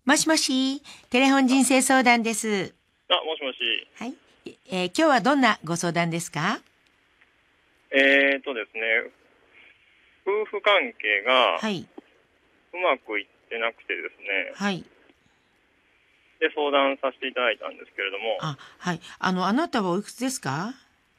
もしもし、テレフォン人生相談です。 もしもし。 はい。今日はどんなご相談ですか？ ですね、夫婦関係がはい。 うまくいってなくてですね、 はい。 で、相談させていただいたんですけれども、 はい。あなたはおいくつですか？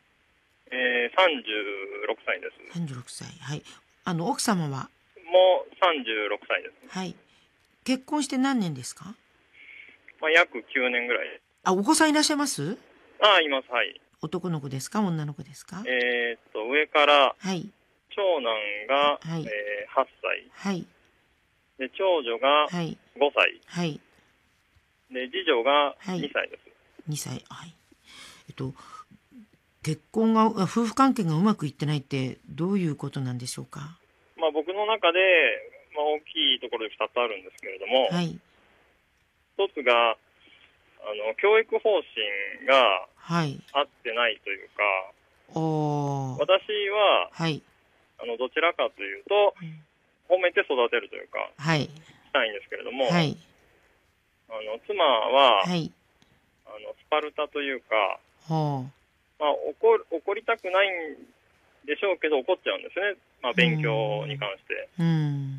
36歳です。 36 歳。はい。奥様は？ もう36歳です。 はい。結婚して何年ですか？ 約9年ぐらい。 お子さんいらっしゃいます？ います。はい。 男の子ですか？女の子ですか？ 上からはい。 長男が、 はい。 8歳。 はい。 で、長女がはい。 5歳。 はい。 で、次女がはい。 2歳です。 2歳。はい。えっと、結婚が、夫婦関係がうまくいってないってどういうことなんでしょうか？ 僕の中で、大きいところで2つあるんですけれども、 はい。 1つが、教育方針がはい。 合ってないというか、 おー。 私は、 はい。 どちらかというと、 うん。 褒めて育てるというか、 はい。 したいんですけれども、 はい。 妻は、 はい。 スパルタというか、 ほ怒りたくないんでしょうけど、怒っちゃうんですね。 う。う勉強にん。 関して。 うん。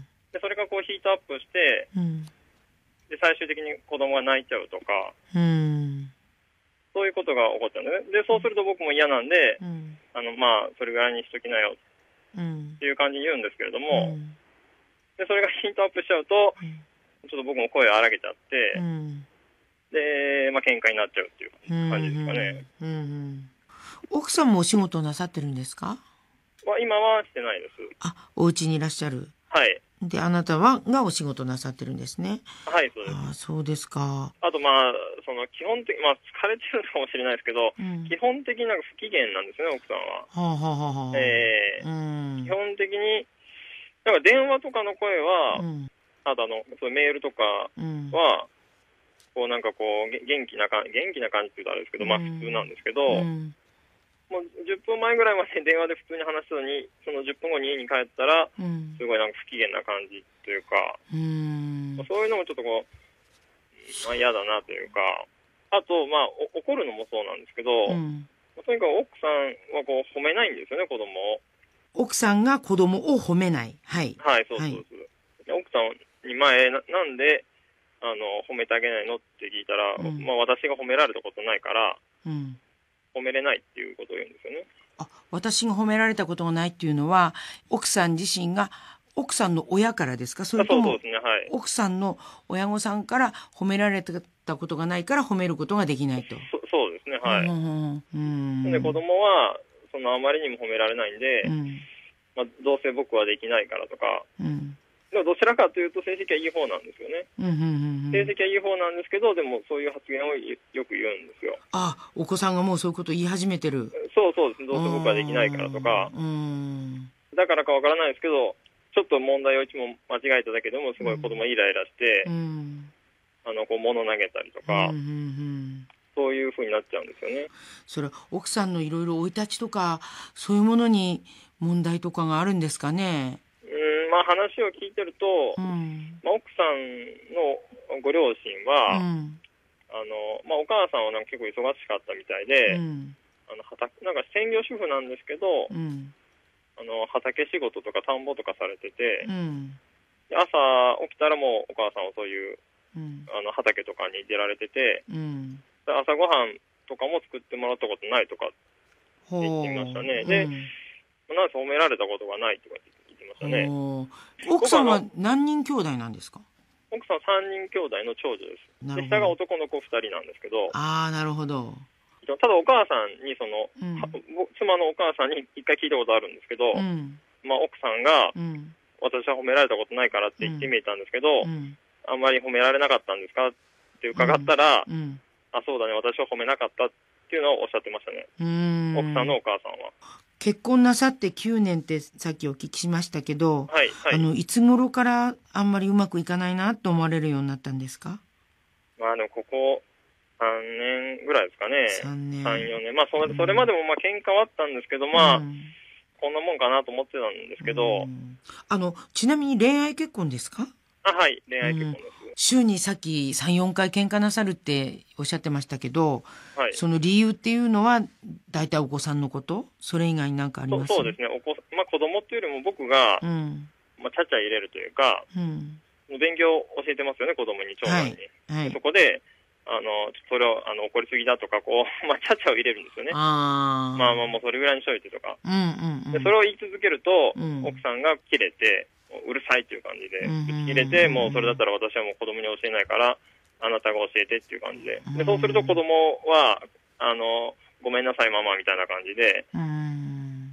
で、それがこうヒートアップして、 うん。 で、最終的に子供が泣いちゃうとか、 うん。 そういうことが起こっちゃうんですね。で、そうすると僕も嫌なんで、 うん。 それぐらいにしときなようん。 っていう感じに言うんですけれども、 うん。 で、それがヒートアップしちゃうと、 うん。 ちょっと僕も声を荒げちゃっうて、 ん。 で、喧嘩になっちゃうっていううん。 感じですかね。 うん。奥さんもお仕事をなさってるんですか？ 今はしてないです。 お家にいらっしゃる。 はい。 で、あなたがお仕事なさってるんですね。 はい、そうです。 そうですか。 あと、基本的、疲れてるかもしれないですけど、 うん。 基本的になんか不機嫌なんですね、奥さんは。 はあ、はあはあはあ。う基ん。 本的に、なんか電話とかの声は、 うん。 あとそういうメールとかうん。 は、元気な感じって言うとあれですけど、 う普通なんん。 ですけど、 うん。 もう10分前ぐらいまで電話で普通に話したのに、その10分後に家に帰ったら、 うん。 すごいなんか不機嫌な感じというか、 うん。 そういうのもちょっと嫌だなというか、あと、怒るのもそうなんですけど、 うん。 とにかく奥さんは褒めないんですよね、子供を。 奥さんが子供を褒めない。はい。 はい、そうはい。 そうです。で奥さんになんで、褒めてあげないのって聞いたら、 うん。 私が褒められたことないから、 うん。 褒めれないっていうことを言うんですよね。 私が褒められたことがないっていうのは、奥さん自身が、奥さんの親からですか？それとも、 そうですね、はい。 奥さんの親御さんから褒められたことがないから褒めることができないと。 そうですね、はい。 うん。うで、子ん。 供は、あまりにも褒められないんで、 うん。 どうせ僕はできないからとか、 うん。 でもどちらかというと成績はいい方なんですよね。 うん。うん。 成績はいい方なんですけど、でもそういう発言をよく言うんですよ。 お子さんがもうそういうことを言い始めてる。 そうですね、どうせ僕はできないからとか、 うん。 だからかわからないですけど、ちょっと問題を一問間違えただけでも、すごい子供イライラして、 うん。 物投げたりとうん。うか、 ん。 そういう風になっちゃうんですよね。 それ奥さんのいろいろ生い立ちとかそういうものに問題とかがあるんですかね？ 話を聞いてると、 うん。 奥さんのご両親は、 うん。 お母さんはなんか結構忙しかったみたいで、 うん。 なんか専業主婦なんですけど、 うん。 畑仕事とか田んぼとかされてて、 うん。 で朝起きたらもうお母さんはそういううん。 畑とかに出られてて、 うん。 で朝ごはんとかも作ってもらったことないとかって言ってほみましたね。 う。うで、 ん。 なんせ褒められたことがないとかって言ってましたね。 ほう。奥僕はさんは何人兄弟なんですか？ 奥さん3人兄弟の長女です。で、 なるほど。 下が男の子2人なんですけど、 なるほど。 ただお母さんにうん。 妻のお母さんに一回聞いたことあるんですけど、 うん。 奥さんがうん。 私は褒められたことないからって言ってうん。 みたんですけど、 うん。 あんまり褒められなかったんですかってうん。 伺ったら、 うん。 そうだね、私は褒めなかったっていうのをおっしゃってましたね。 うー奥さんのん。 お母さんは。 結婚なさって9年ってさっきお聞きしましたけど、 はい、はい。 いつ頃からあんまりうまくいかないなと思われるようになったんですか？ でもここ3年ぐらいですかね。 3 3、 年。 4年。それまでも喧嘩はあったんですけど、 うん。 こんなもんかなと思ってたんですうけど、 ん。ちなみに恋愛結婚ですか？ はい、恋うん。 愛結婚です。 週にさっき3、4回喧嘩なさるっておっしゃってましたけど、 はい。 その理由っていうのは大体お子さんのこと、それ以外になんかあります？ そうですね。まあ、子供っていうよりも僕が、 うん。 まあ、ちゃちゃ入れるというか、 うん。 勉強を教えてますよね、子供に、長男に。 はい。 でそこで、ちょっとそれを、怒りすぎだとか、こう、まあ、ちゃちゃを入れるんですよね。 ああ。 まあまあ、もうそれぐらいにしといてとか。 うんうんうで、 ん。 それを言い続けると、 うん奥さんが切れて、うるさいっていう感じで、 うん切れて、もうそれだったら私はもう子供に教えないから、あなたが教えてっていう感じで。で、そうすると子供は、ごめんなさいママみたいな感じで、 うん。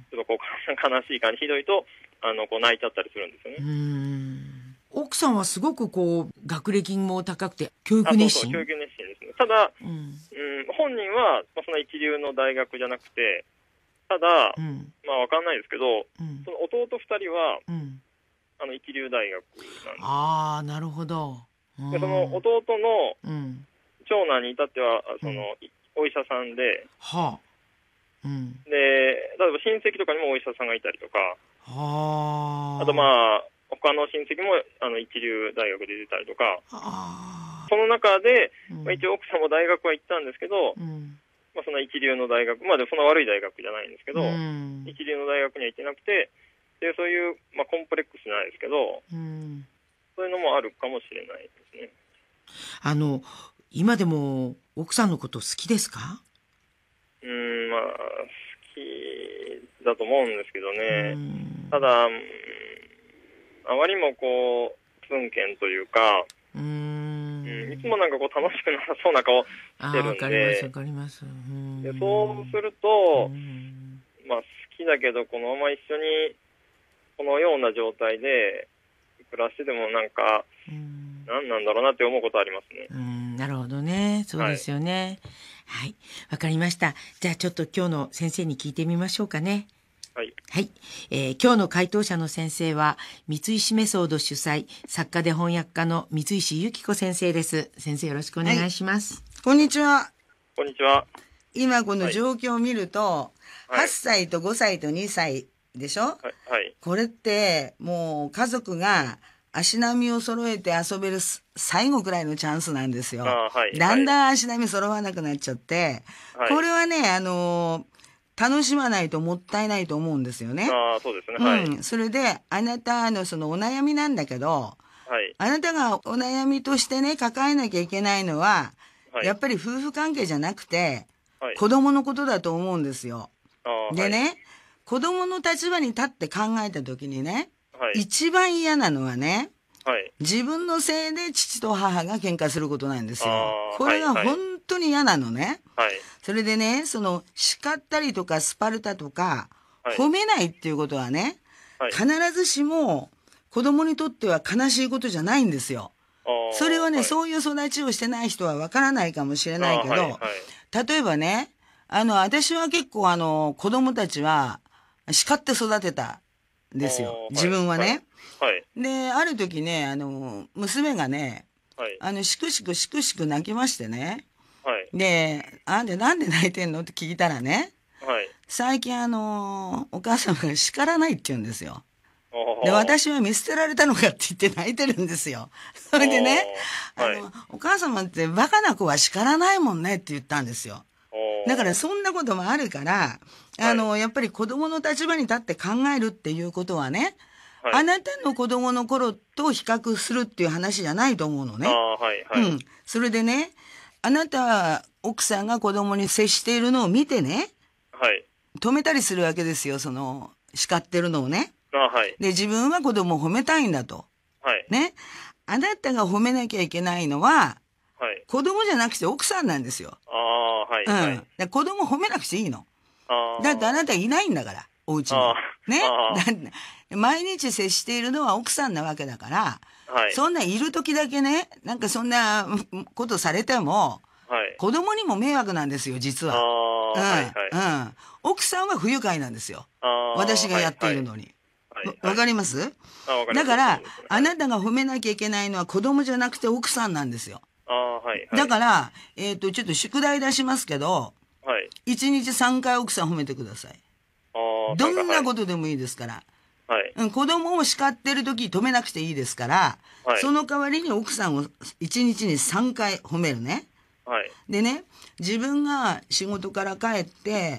ちょっとこう、悲しい感じ、ひどいと、こう泣いちゃったりするんですようね。 ん。奥さんはすごくこう、学歴も高くて、教育そう熱心。 そう、教育熱心ですね。ただ、 うん。 本人は、まあ、その一流の大学じゃなくて、ただ、 うん。 まあわかんないですけど、 うん。 その弟二人は、 うん。 一流大学なんです。 ああ、なるほど。 で、その弟のうん。 長男に至っては、 うんお医者さんで、 はあ。うん。 で、例えば親戚とかにもお医者さんがいたりとか、 はあ。 あとまあ、他の親戚も一流大学で出たりとか、 ああ。 その中で、 うんまあ、一応奥さんも大学は行ったんですけど、 うん。 まあ、その一流の大学、まあでもそんな悪い大学じゃないんですけど、 うん一流の大学には行ってなくて、で、そういう、まあ、コンプレックスじゃないですけど、 うん。 そういうのもあるかもしれないですね。 あの、今でも奥さんのこと好きですか？ まあ、好きだと思うんですけどうね。 ん。 ただ、あまりにもこう、ツンケンというか、いつもなんかこう楽しくなさそうな顔してるんわかります、わで、 かります。 でそうするうと、 ん。 まあ好きだけど、このまま一緒に、このような状態で暮らしてでもなんか、何なんだろうなって思うことありますね。 なるほどね。そうですよね。はい。わかりました。じゃあちょっと今日の先生に聞いてみましょうかね。 はい。 はい。今日の回答者の先生は、三石メソード主催、作家で翻訳家の三石由紀子先生です。先生よろしくお願いします。 こんにちは。 こんにちは。 今この状況を見ると、 はい 8歳と5歳と2歳でしょ、 はい。はい。 これってもう家族が足並みを揃えて遊べる最後くらいのチャンスなんですよ。 はいだんだん足並み揃わなくなっちゃって、 はいこれはね、楽しまないともったいないと思うんですよね。 そうですね。はい。 それで、あなたのそのお悩みなんだけど、 はい。 あなたがお悩みとしてね、抱えなきゃいけないのは、 はい。 やっぱり夫婦関係じゃなくて、 はい。 子供のことだと思うんですよ。ではい。 ね、子供の立場に立って考えた時にね、 はい。 一番嫌なのはね、 はい。 自分のせいで父と母が喧嘩することなんですよ。これがはいはい本当に嫌なのね。 はい。 それでね、叱ったりとかスパルタとか、 はい褒めないっていうことはね、 はい。 必ずしも子供にとっては悲しいことじゃないんですよ。それはね、 はい。 そういう育ちをしてない人はわからないかもしれないけど、 はい。はい。 例えばね、私は結構子供たちは叱って育てたんですよ。自分はね。 はい。 で、ある時ね、娘がね、 はい。 しくしく泣きましてね。 はい。 で、なんで泣いてんのって聞いたらね、 はい。 最近お母様が叱らないって言うんですよ。 おーで、私は見捨てられたのかって言って泣いてるんですよ。それでね、 はい。 お母様ってバカな子は叱らないもんねって言ったんですよ。だからそんなこともあるから、やっぱり子供の立場に立って考えるっていうことはね、 はい。 あなたの子供の頃と比較するっていう話じゃないと思うのね。 はい。はい。 うん。それでね、あなた、奥さんが子供に接しているのを見てね、 はい。 止めたりするわけですよ、叱ってるのをね。 はい。 で、自分は子供を褒めたいんだと。 はい。 ね。あなたが褒めなきゃいけないのは、 はい。 子供じゃなくて奥さんなんですよ。 はい。 うん。 はい。 だから子供褒めなくていいの。 あだってあなたいないんだから、お家に。ね。だって毎日接しているのは奥さんなわけだから、 はい。 そんないる時だけね、なんかそんなことされても、 はい。 子供にも迷惑なんですよ、実は。 はい。はい。 うん。奥さんは不愉快なんですよ。 はい。 私がやっているのに。 はい。 わかります？ わかります。 だから、あなたが褒めなきゃいけないのは子供じゃなくて奥さんなんですよ。 はい。 だから、ちょっと宿題出しますけど、 はい。 1日3回奥さん褒めてください。どんなことでもいいですから。 はい。 子供を叱ってる時止めなくていいですから、 はい。 その代わりに奥さんを1日に3回褒めるね。 はい。 でね、自分が仕事から帰って、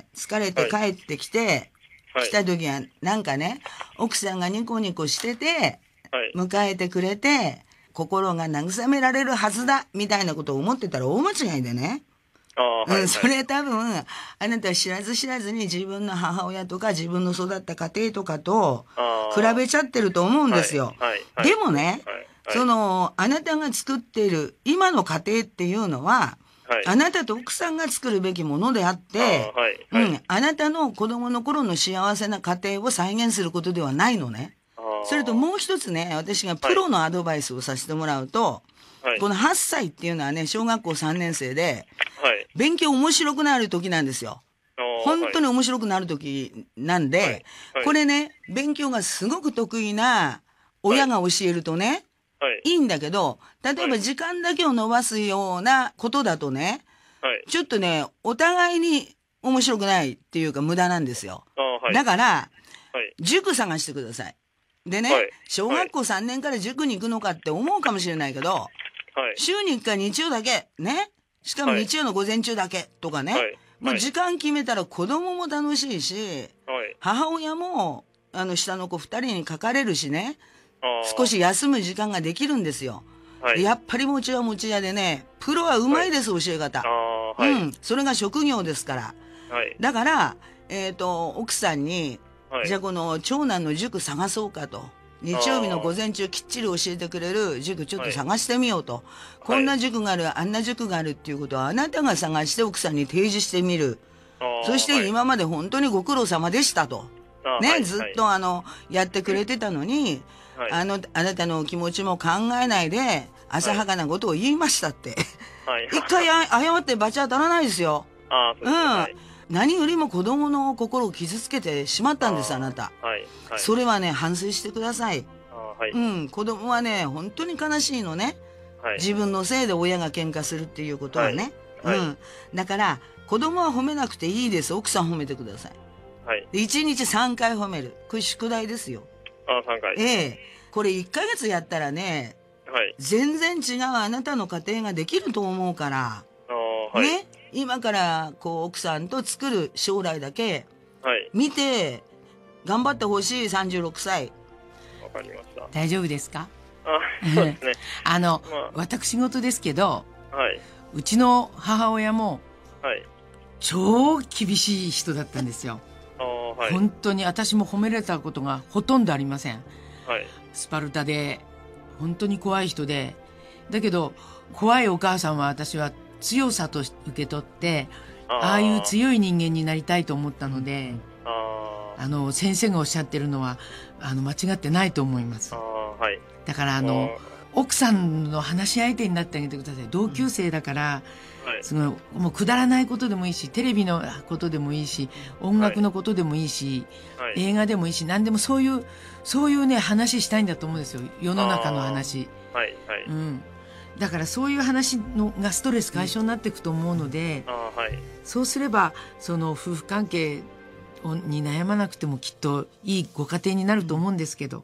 疲れて帰ってきて、 はい。 来た時はなんかね、奥さんがニコニコしてて、 はい。 迎えてくれて、心が慰められるはずだ、みたいなことを思ってたら大間違いでね。 ああ、はい。 それ多分、あなたは知らず知らずに自分の母親とか自分の育った家庭とかと比べちゃってると思うんですよ。 はい。はい。 でもね、 はい。 あなたが作っている今の家庭っていうのは、 はい。 あなたと奥さんが作るべきものであって、 はい。はい。 あなたの子供の頃の幸せな家庭を再現することではないのね。それともう一つね、私がプロのアドバイスをさせてもらうと、 はい。 この8歳っていうのはね、小学校3年生で、 はい。 勉強面白くなる時なんですよ。本当に面白くなる時なんで、 はいはいこれね、勉強がすごく得意な親が教えるとね、 はい。 いいんだけど、例えば時間だけを伸ばすようなことだとね、 はい。 ちょっとね、お互いに面白くないっていうか無駄なんですよ。 はい。 だから、 はい。 塾探してください。でね、 はい小学校3年から塾に行くのかって思うかもしれないけど、 はい。 週に1回日曜だけ、ね。しかも日曜の午前中だけとかね。 はいもう時間決めたら子供も楽しいし、 はい。 母親も、下の子2人にかかれるしね、 あ少し休む時間ができるんですよ。 はい。 でやっぱり餅は餅屋でね、プロはうまいです、教え方。 はい。 それが職業ですから。 はい。 だから、奥さんに、 はい。 じゃあこの長男の塾探そうかと。日曜日の午前中きっちり教えてくれる塾ちょっと探してみようと。こんな塾がある、あんな塾があるっていうことはあなたが探して奥さんに提示してみる。そして今まで本当にご苦労様でしたと。ね、ずっとやってくれてたのに、あなたの気持ちも考えないで、浅はかなことを言いましたって。一回謝って罰当たらないですよ。何よりも子供の心を傷つけてしまったんです、あなた。それはね、反省してください。子供はね、本当に悲しいのね。自分のせいで親が喧嘩するっていうことはね。だから、子供は褒めなくていいです。奥さん褒めてください。1日3回褒める。これ宿題ですよ。 3回。 これ1ヶ月やったらね、全然違うあなたの家庭ができると思うから。ね。今から奥さんと作る将来だけ見て頑張ってほしい。36歳。 わかりました。 大丈夫ですか？ そうですね。 私事ですけど、うちの母親も超厳しい人だったんですよ。本当に私も褒められたことがほとんどありません。スパルタで本当に怖い人で、だけど怖いお母さんは私は強さと受け取って、ああいう強い人間になりたいと思ったので、先生がおっしゃってるのは間違ってないと思います。だから奥さんの話し相手になってあげてください。同級生だから、すごいもうくだらないことでもいいし、テレビのことでもいいし、音楽のことでもいいし、映画でもいいし、何でもそういうね話したいんだと思うんですよ。世の中の話。だからそういう話がストレス解消になっていくと思うので、そうすればその夫婦関係に悩まなくてもきっといいご家庭になると思うんですけど。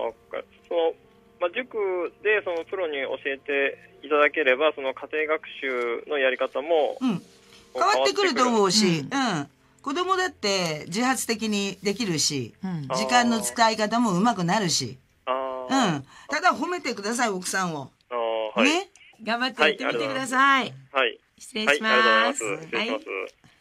塾でそのプロに教えていただければ、その家庭学習のやり方も、 変わってくると思うし、子供だって自発的にできるし、時間の使い方もうまくなるし、ただ褒めてください、奥さんを。 ね、頑張ってやってみてください。失礼します。 失礼します。